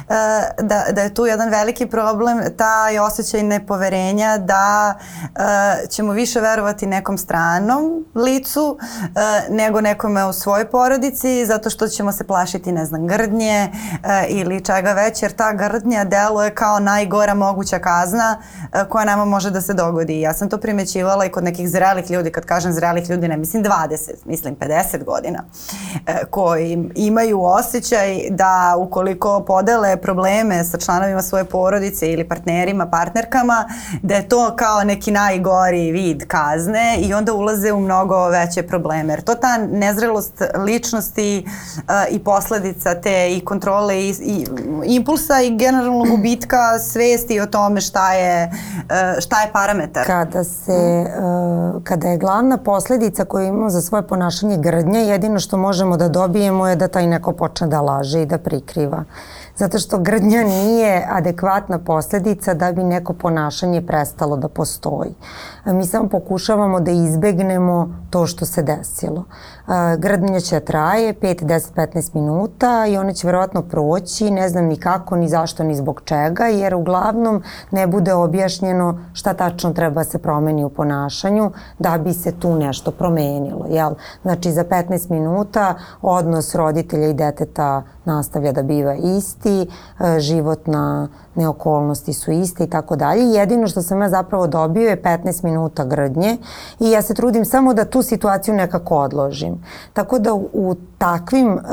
da, da je tu jedan veliki problem, taj osjećaj nepoverenja da uh, ćemo više verovati nekom stranom licu uh, nego nekome u svojoj porodici, zato što ćemo se plašiti, ne znam, grdnje uh, ili čega već, jer ta grdnja deluje kao najgora moguća kazna uh, koja nama može da se dogodi. Ja sam to primećivala i kod nekih zrelih ljudi, kad kažem zrelih ljudi ne mislim dvadeset, mislim pedeset godina, uh, koji imaju osjećaj da ukoliko podele probleme sa članovima svoje porodice ili partnerima, partnerkama, da je to kao neki najgori vid kazne i onda ulaze u mnogo veće probleme. Jer to ta nezrelost ličnosti uh, i posledica te i kontrole i, i impulsa i generalnog gubitka svesti o tome šta je, uh, šta je parametar. Kada, se, uh, kada je glavna posledica koju imamo za svoje ponašanje grdnje, jedino što možemo da dobijemo je da taj neko počne da laže i da prikriva. Zato što grdnja nije adekvatna posledica da bi neko ponašanje prestalo da postoji. Mi samo pokušavamo da izbegnemo to što se desilo. Grdnja će traje pet, deset, petnaest minuta i ona će verovatno proći, ne znam ni kako, ni zašto, ni zbog čega, jer uglavnom ne bude objašnjeno šta tačno treba se promeni u ponašanju da bi se tu nešto promenilo. Jel? Znači za petnaest minuta odnos roditelja i deteta nastavlja da biva isti, životna neokolnosti su iste i tako dalje. Jedino što sam ja zapravo dobio je petnaest minuta grdnje i ja se trudim samo da tu situaciju nekako odložim. Tako da u takvim um,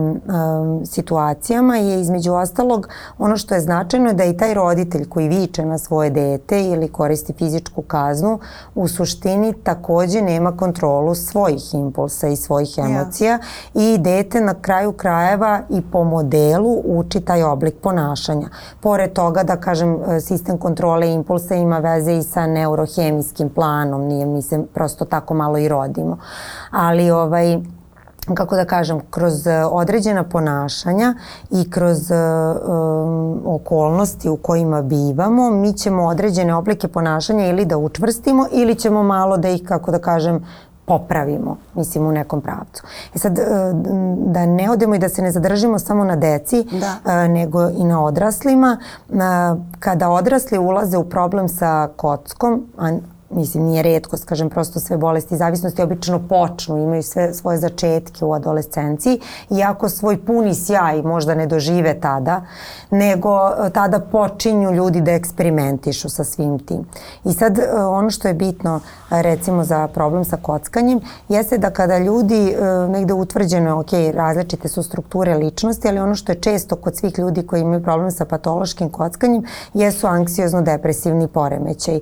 um, situacijama je između ostalog ono što je značajno je da i taj roditelj koji viče na svoje dete ili koristi fizičku kaznu u suštini takođe nema kontrolu svojih impulsa i svojih emocija yeah. i dete na kraju krajeva i po modelu uči taj oblik ponašanja. Pored toga da kažem sistem kontrole impulsa ima veze i sa neurohemijskim planom, nije mi se prosto tako malo i rodimo. Ali ovaj kako da kažem, kroz određena ponašanja i kroz um, okolnosti u kojima bivamo, mi ćemo određene oblike ponašanja ili da učvrstimo ili ćemo malo da ih, kako da kažem, popravimo, mislim, u nekom pravcu. E sad, da ne odemo i da se ne zadržimo samo na deci, da. nego i na odraslima. Kada odrasli ulaze u problem sa kockom, a mislim, nije retkost, kažem, prosto sve bolesti i zavisnosti obično počnu, imaju sve svoje začetke u adolescenciji, iako svoj puni sjaj možda ne dožive tada, nego tada počinju ljudi da eksperimentišu sa svim tim. I sad ono što je bitno, recimo, za problem sa kockanjem, jeste da kada ljudi negde utvrđeno, ok, različite su strukture ličnosti, ali ono što je često kod svih ljudi koji imaju problem sa patološkim kockanjem, jesu anksiozno-depresivni poremećaj.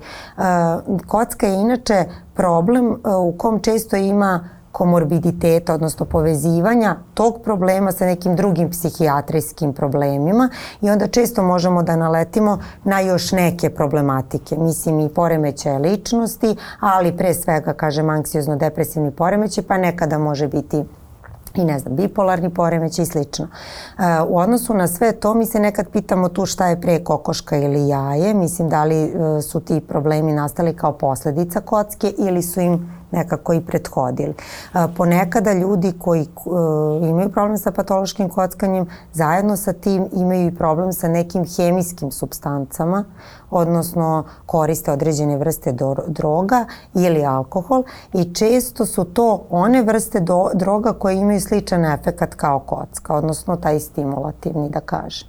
Kocka je inače problem u kom često ima komorbiditeta, odnosno povezivanja tog problema sa nekim drugim psihijatrijskim problemima i onda često možemo da naletimo na još neke problematike. Mislim i poremećaje ličnosti, ali pre svega, kažem, anksiozno-depresivni poremećaj, pa nekada može biti i ne znam, bipolarni poremećaj i slično. Uh, u odnosu na sve to mi se nekad pitamo tu šta je pre kokoška ili jaje. Mislim da li uh, su ti problemi nastali kao posledica kocke ili su im nekako i prethodili. Uh, ponekada ljudi koji uh, imaju problem sa patološkim kockanjem zajedno sa tim imaju i problem sa nekim hemijskim supstancama, odnosno koriste određene vrste do, droga ili alkohol i često su to one vrste do, droga koje imaju sličan efekat kao kocka, odnosno taj stimulativni, da kažem.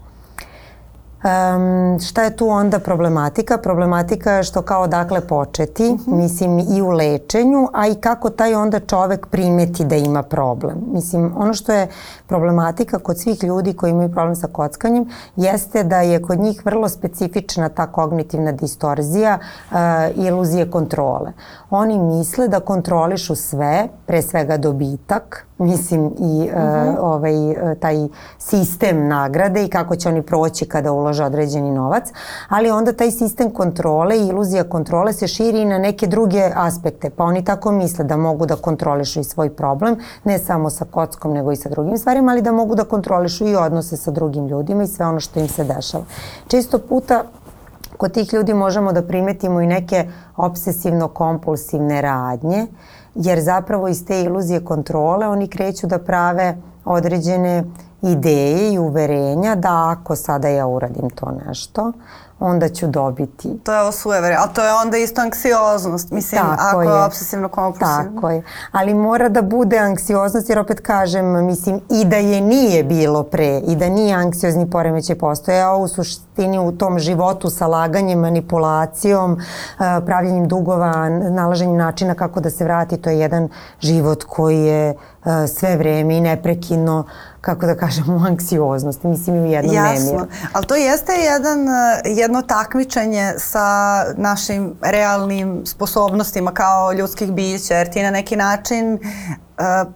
Um, šta je tu onda problematika? Problematika je što kao odakle početi, uh-huh. mislim i u lečenju, a i kako taj onda čovek primeti da ima problem. Mislim, ono što je problematika kod svih ljudi koji imaju problem sa kockanjem jeste da je kod njih vrlo specifična ta kognitivna distorzija, uh, iluzije kontrole. Oni misle da kontrolišu sve, pre svega dobitak, mislim i uh, uh-huh. ovaj, taj sistem nagrade i kako će oni proći kada ulože određeni novac, ali onda taj sistem kontrole i iluzija kontrole se širi i na neke druge aspekte, pa oni tako misle da mogu da kontrolišu i svoj problem, ne samo sa kockom nego i sa drugim stvarima, ali da mogu da kontrolišu i odnose sa drugim ljudima i sve ono što im se dešava. Često puta kod tih ljudi možemo da primetimo i neke obsesivno-kompulsivne radnje, jer zapravo iz te iluzije kontrole oni kreću da prave određene ideje i uverenja da ako sada ja uradim to nešto, onda ću dobiti. To je ovo sujeverje, ali to je onda isto anksioznost, mislim, tako ako je, je obsesivno kompulsivno. Tako je, ali mora da bude anksioznost, jer opet kažem, mislim, i da je nije bilo pre, i da nije anksiozni poremećaj postojao, u suštini u tom životu sa laganjem, manipulacijom, pravljenjem dugova, nalaženjem načina kako da se vrati, to je jedan život koji je sve vreme i neprekidno, kako da kažem, u anksioznosti, mislim i u jednom nemiru. Jasno, ali to jeste jedan, jedno takmičenje sa našim realnim sposobnostima kao ljudskih bića, jer ti na neki način uh,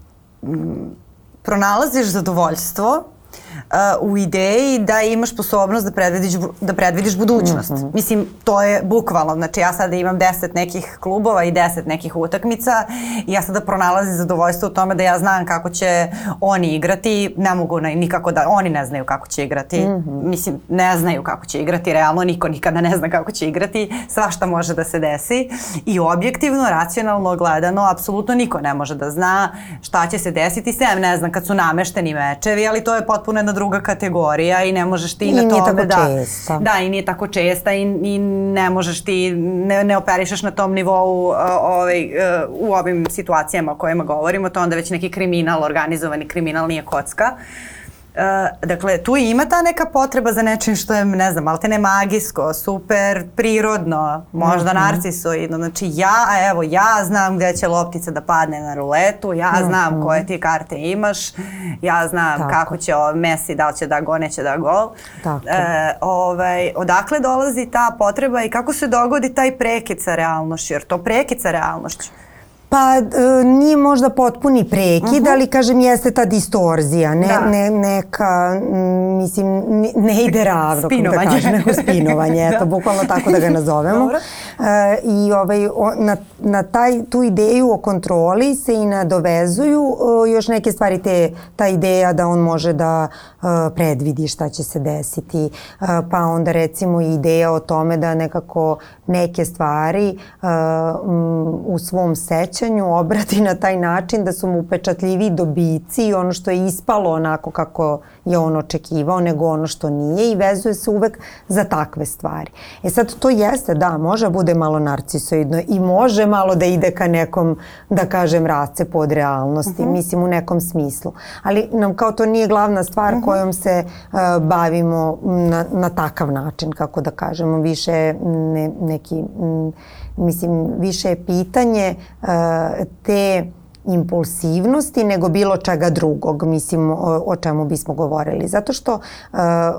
pronalaziš zadovoljstvo Uh, u ideji da imaš sposobnost da predvidiš, da predvidiš budućnost. Mm -hmm. Mislim, to je bukvalno. Znači, ja sada imam deset nekih klubova i deset nekih utakmica i ja sada pronalazim zadovoljstvo u tome da ja znam kako će oni igrati. Ne mogu na, nikako da... Oni ne znaju kako će igrati. Mm -hmm. Mislim, ne znaju kako će igrati. Realno, niko nikada ne zna kako će igrati. Svašta može da se desi. I objektivno, racionalno gledano, apsolutno niko ne može da zna šta će se desiti. Sem ne znam kad su namešteni mečevi, ali to je potpuno jedna druga kategorija i ne možeš ti I na tome nije tako da... česta. Da, i nije tako česta i, i ne možeš ti, ne, ne operišeš na tom nivou uh, ovaj, uh, u ovim situacijama o kojima govorimo, to onda već neki kriminal, organizovani kriminal, nije kocka. Uh, dakle, tu ima ta neka potreba za nečim što je, ne znam, maltene magijsko, super prirodno, možda mm -hmm. narcisoidno. Znači ja, evo, ja znam gde će loptica da padne na ruletu, ja znam mm -hmm. koje ti karte imaš, ja znam tako. Kako će Messi, da li će da go, neće da gol. Tako. E, ovaj, odakle dolazi ta potreba i kako se dogodi taj prekid sa realnošću, jer to prekid sa realnošću. Pa e, nije možda potpuni prekid, uh-huh. ali kažem jeste ta distorzija, ne, ne, neka, m, mislim, ne, ne ide ravno, spinovanje. Da kažem, neko spinovanje, eto, bukvalno tako da ga nazovemo. E, I ovaj, o, na, na taj, tu ideju o kontroli se i nadovezuju o, još neke stvari, te, ta ideja da on može da o, predvidi šta će se desiti, o, pa onda recimo ideja o tome da nekako neke stvari o, m, u svom sećanju obrati na taj način da su mu upečatljivi dobici i ono što je ispalo onako kako je on očekivao, nego ono što nije, i vezuje se uvek za takve stvari. E sad, to jeste, da, može bude malo narcisoidno i može malo da ide ka nekom, da kažem, rascepu od realnosti, uh-huh. mislim u nekom smislu. Ali nam kao to nije glavna stvar uh-huh. kojom se uh, bavimo na, na takav način, kako da kažemo, više ne, neki... M, mislim, više je pitanje uh, te impulsivnosti nego bilo čega drugog, mislim, o, o čemu bismo govorili. Zato što uh,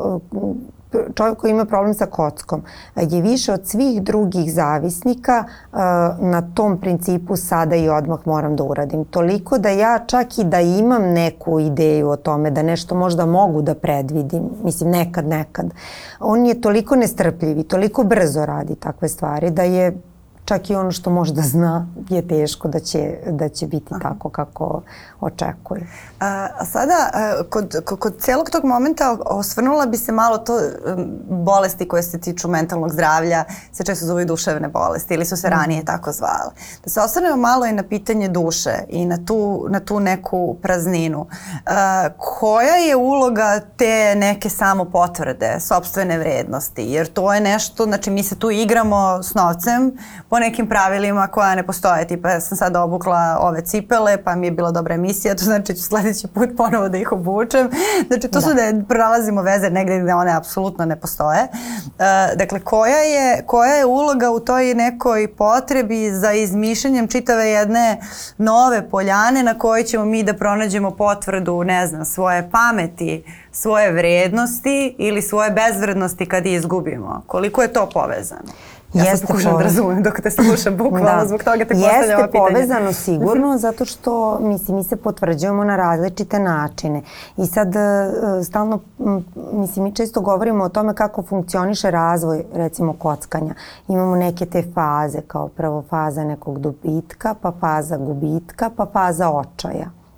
čovjek koji ima problem sa kockom je više od svih drugih zavisnika uh, na tom principu sada i odmah moram da uradim. Toliko da ja čak i da imam neku ideju o tome da nešto možda mogu da predvidim, mislim nekad, nekad, on je toliko nestrpljiv i toliko brzo radi takve stvari da je čak i ono što možda zna je teško da će, da će biti Aha. tako kako očekuje. A, a sada, a, kod, kod, kod celog tog momenta osvrnula bi se malo to um, bolesti koje se tiču mentalnog zdravlja, se često zove duševne bolesti ili su se ranije mm. tako zvale. Da se osvrnemo malo i na pitanje duše i na tu, na tu neku prazninu. A, koja je uloga te neke samopotvrde, sopstvene vrednosti? Jer to je nešto, znači mi se tu igramo s novcem po nekim pravilima koja ne postoje. Tipa ja sam sad obukla ove cipele pa mi je bila dobra emisija, to znači ću sledeći put ponovo da ih obučem. Znači to da. su da pronalazimo veze negde gde one apsolutno ne postoje. Uh, dakle, koja je, koja je uloga u toj nekoj potrebi za izmišljanjem čitave jedne nove poljane na kojoj ćemo mi da pronađemo potvrdu, ne znam, svoje pameti, svoje vrednosti ili svoje bezvrednosti kad je izgubimo? Koliko je to povezano? Ja Jeste sad pokušam da razumem dok te slušam bukvalno, da. Zbog toga te postavljam ova pitanja. Jeste povezano sigurno, zato što mislim, mi se potvrđujemo na različite načine. I sad stalno, mislim, mi često govorimo o tome kako funkcioniše razvoj, recimo, kockanja. Imamo neke te faze, kao prvo faza nekog dobitka, pa faza gubitka, pa faza očaja.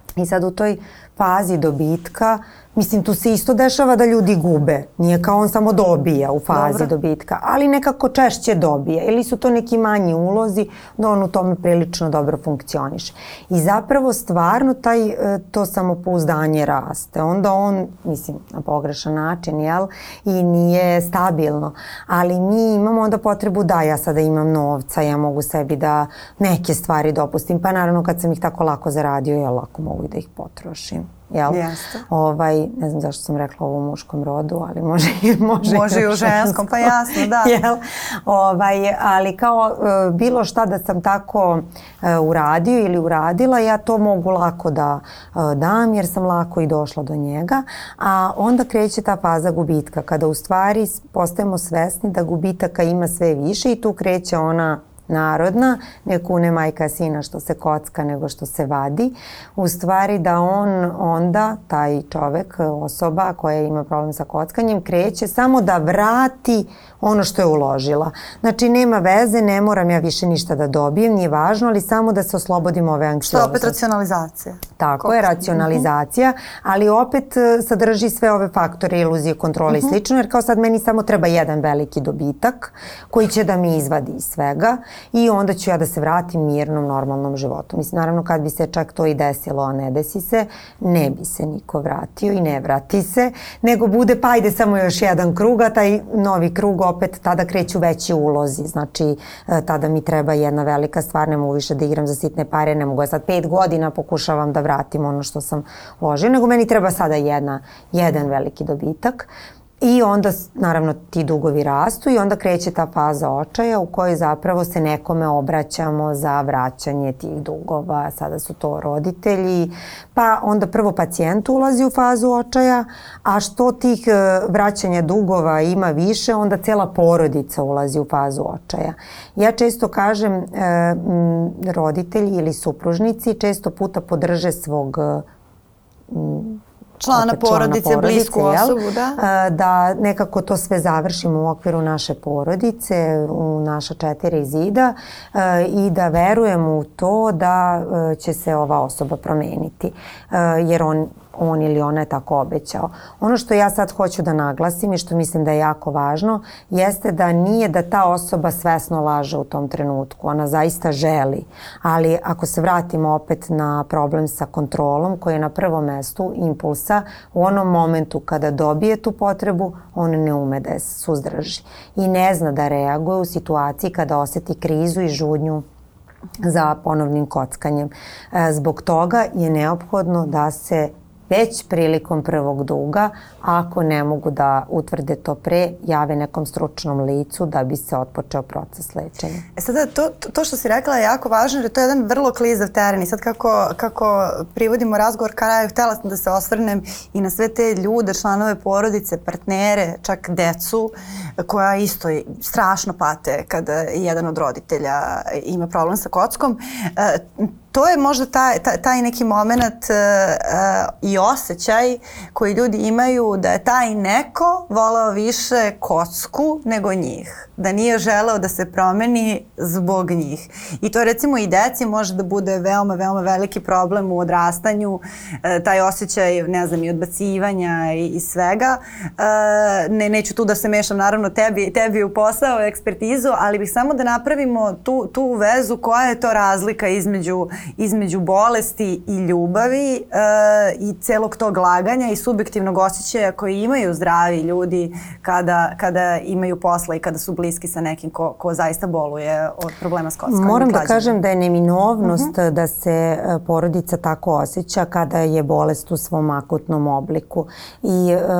I sad u toj fazi dobitka, mislim, tu se isto dešava da ljudi gube. Nije kao on samo dobija u fazi Dobro. dobitka, ali nekako češće dobije. Ili su to neki manji ulozi da on u tome prilično dobro funkcioniše. I zapravo stvarno taj, to samopouzdanje raste. Onda on, mislim, na pogrešan način, jel? I nije stabilno. Ali mi imamo onda potrebu da ja sada imam novca, ja mogu sebi da neke stvari dopustim. Pa naravno kad sam ih tako lako zaradio, ja lako mogu i da ih potrošim. Jel? Jeste. Ovaj, ne znam zašto sam rekla ovo u muškom rodu, ali može, može, može i u ženskom, pa jasno, da. Jel? Ovaj, ali kao e, bilo šta da sam tako e, uradio ili uradila, ja to mogu lako da e, dam jer sam lako i došla do njega, a onda kreće ta faza gubitka kada u stvari postajemo svesni da gubitaka ima sve više i tu kreće ona narodna, ne kune majka sina što se kocka nego što se vadi. U stvari da on onda, taj čovek, osoba koja ima problem sa kockanjem, kreće samo da vrati ono što je uložila. Znači nema veze, ne moram ja više ništa da dobijem, nije važno, ali samo da se oslobodim ove anksioznosti. Što je opet racionalizacija. Tako Koliko? je, racionalizacija, ali opet sadrži sve ove faktore, iluzije, kontrole uh-huh. i slično, jer kao sad meni samo treba jedan veliki dobitak koji će da mi izvadi iz svega i onda ću ja da se vratim mirnom, normalnom životu. Mislim, naravno kad bi se čak to i desilo, a ne desi se, ne bi se niko vratio i ne vrati se, nego bude pa ajde samo još jedan krug, a taj novi krug opet tada kreću veći ulozi. Znači, tada mi treba jedna velika stvar, ne mogu više da igram za sitne pare, ne mogu ja sad pet godina pokušavam da vratim ono što sam uložila, nego meni treba sada jedna, jedan veliki dobitak. I onda, naravno, ti dugovi rastu i onda kreće ta faza očaja u kojoj zapravo se nekome obraćamo za vraćanje tih dugova. Sada su to roditelji, pa onda prvo pacijent ulazi u fazu očaja, a što tih vraćanja dugova ima više, onda cela porodica ulazi u fazu očaja. Ja često kažem, roditelji ili supružnici često puta podrže svog Člana porodice, blisku osobu, da. Da nekako to sve završimo u okviru naše porodice, u naša četiri zida i da verujemo u to da će se ova osoba promeniti. Jer on on ili ona je tako obećao. Ono što ja sad hoću da naglasim i što mislim da je jako važno jeste da nije da ta osoba svesno laže u tom trenutku. Ona zaista želi. Ali ako se vratimo opet na problem sa kontrolom koji je na prvom mestu impulsa, u onom momentu kada dobije tu potrebu, on ne ume da je suzdrži. I ne zna da reaguje u situaciji kada oseti krizu i žudnju za ponovnim kockanjem. Zbog toga je neophodno da se već prilikom prvog duga, ako ne mogu da utvrde to pre, jave nekom stručnom licu da bi se otpočeo proces lečenja. E sada, to, to što si rekla je jako važno, jer to je jedan vrlo klizav teren i sad kako, kako privodimo razgovor kraju, htjela sam da se osvrnem i na sve te ljude, članove porodice, partnere, čak decu, koja isto strašno pate kada jedan od roditelja ima problem sa kockom. E, To je možda taj, taj, taj neki moment uh, uh, i osjećaj koji ljudi imaju da je taj neko voleo više kocku nego njih. Da nije želeo da se promeni zbog njih. I to recimo i deci može da bude veoma, veoma veliki problem u odrastanju. Uh, taj osjećaj, ne znam, i odbacivanja i, i svega. Uh, ne, neću tu da se mešam naravno tebi, tebi u posao, ekspertizu, ali bih samo da napravimo tu, tu vezu koja je to razlika između između bolesti i ljubavi e, i celog tog laganja i subjektivnog osjećaja koji imaju zdravi ljudi kada, kada imaju posla i kada su bliski sa nekim ko, ko zaista boluje od problema s kockanjem. Moram da kažem da je neminovnost uh-huh. da se porodica tako osjeća kada je bolest u svom akutnom obliku. I e,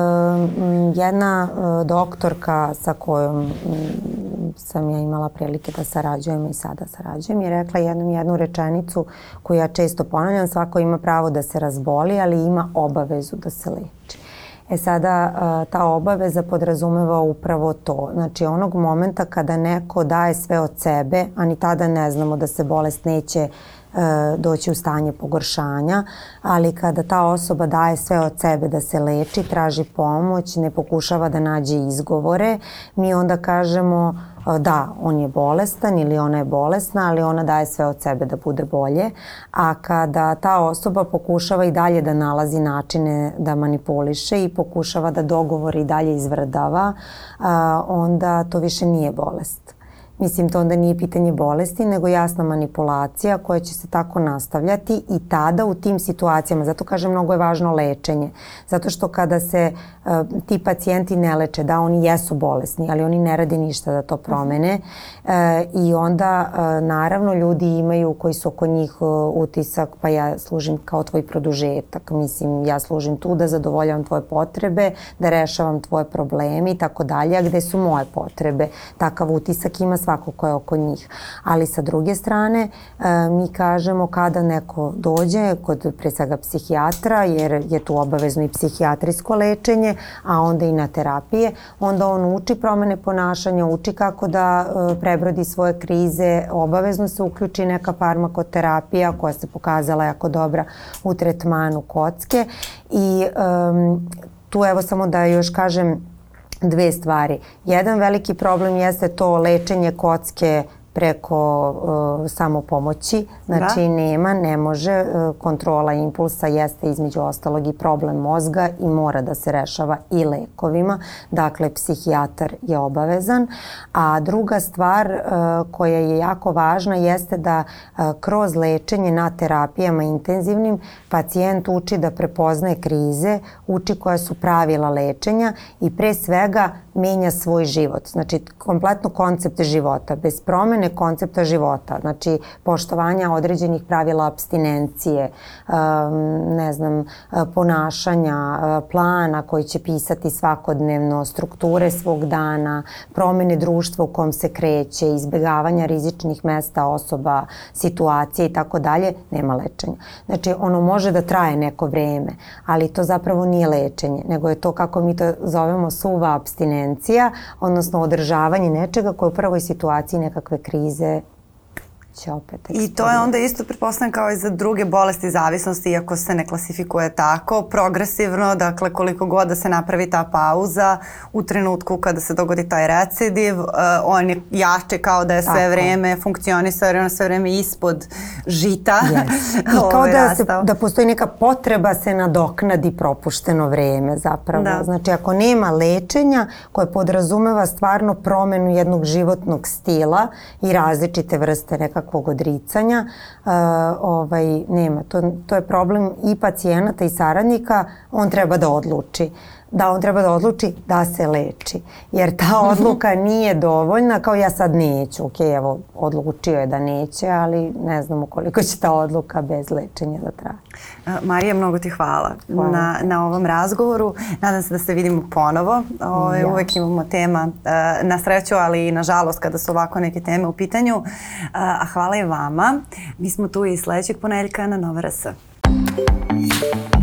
jedna e, doktorka sa kojom m, sam ja imala prilike da sarađujem i sada sarađujem je rekla jednom jednu rečenicu koju ja često ponavljam, svako ima pravo da se razboli, ali ima obavezu da se leči. E sada, ta obaveza podrazumeva upravo to. Znači, onog momenta kada neko daje sve od sebe, a ni tada ne znamo da se bolest neće doći u stanje pogoršanja, ali kada ta osoba daje sve od sebe da se leči, traži pomoć, ne pokušava da nađe izgovore, mi onda kažemo da, on je bolestan ili ona je bolesna, ali ona daje sve od sebe da bude bolje. A kada ta osoba pokušava i dalje da nalazi načine da manipuliše i pokušava da dogovor i dalje izvrdava, onda to više nije bolest. Mislim, to onda nije pitanje bolesti, nego jasna manipulacija koja će se tako nastavljati i tada u tim situacijama, zato kažem mnogo je važno lečenje, zato što kada se uh, ti pacijenti ne leče, da oni jesu bolesni, ali oni ne rade ništa da to promene uh, i onda uh, naravno ljudi imaju koji su oko njih uh, utisak, pa ja služim kao tvoj produžetak, mislim ja služim tu da zadovoljavam tvoje potrebe, da rešavam tvoje probleme i tako dalje, a gde su moje potrebe, takav utisak ima svako ko je oko njih. Ali sa druge strane mi kažemo kada neko dođe kod pre svega psihijatra, jer je tu obavezno i psihijatrijsko lečenje, a onda i na terapije, onda on uči promene ponašanja, uči kako da prebrodi svoje krize, obavezno se uključi neka farmakoterapija koja se pokazala jako dobra u tretmanu kocke i um, tu evo samo da još kažem dve stvari. Jedan veliki problem jeste to lečenje kocke preko uh, samopomoći, znači da. nema, ne može, uh, kontrola impulsa jeste između ostalog i problem mozga i mora da se rešava i lekovima, dakle psihijatar je obavezan, a druga stvar uh, koja je jako važna jeste da uh, kroz lečenje na terapijama intenzivnim pacijent uči da prepoznaje krize, uči koja su pravila lečenja i pre svega menja svoj život, znači kompletno koncept života, bez promene koncepta života, znači poštovanja određenih pravila apstinencije, ne znam, ponašanja, plana koji će pisati svakodnevno, strukture svog dana, promene društva u kom se kreće, izbjegavanja rizičnih mesta, osoba, situacije i tako dalje, nema lečenja. Znači ono može da traje neko vreme, ali to zapravo nije lečenje, nego je to kako mi to zovemo suva apstinencija, odnosno održavanje nečega koje u prvoj situaciji nekakve krize će opet I to je onda isto pretpostavljam kao i za druge bolesti zavisnosti, iako se ne klasifikuje tako progresivno, dakle koliko god da se napravi ta pauza u trenutku kada se dogodi taj recidiv, uh, on je jače kao da je sve tako. vreme funkcionisao jer je on sve vreme ispod žita. Yes. I kao da, se, da postoji neka potreba se nadoknadi propušteno vreme zapravo. Da. Znači ako nema lečenja koje podrazumeva stvarno promenu jednog životnog stila i različite vrste nekakvog odricanja, uh, ovaj, nema. To, to je problem i pacijenata i saradnika, on treba da odluči. Da, on treba da odluči da se leči. Jer ta odluka nije dovoljna, kao ja sad neću. Ok, evo, odlučio je da neće, ali ne znamo koliko će ta odluka bez lečenja da traje. Marija, mnogo ti hvala, hvala. Na, na ovom razgovoru. Nadam se da se vidimo ponovo. Ove, ja. Uvek imamo tema na sreću, ali i na žalost kada su ovako neke teme u pitanju. A hvala i vama. Mi smo tu i sledećeg ponedeljka na Nova R S.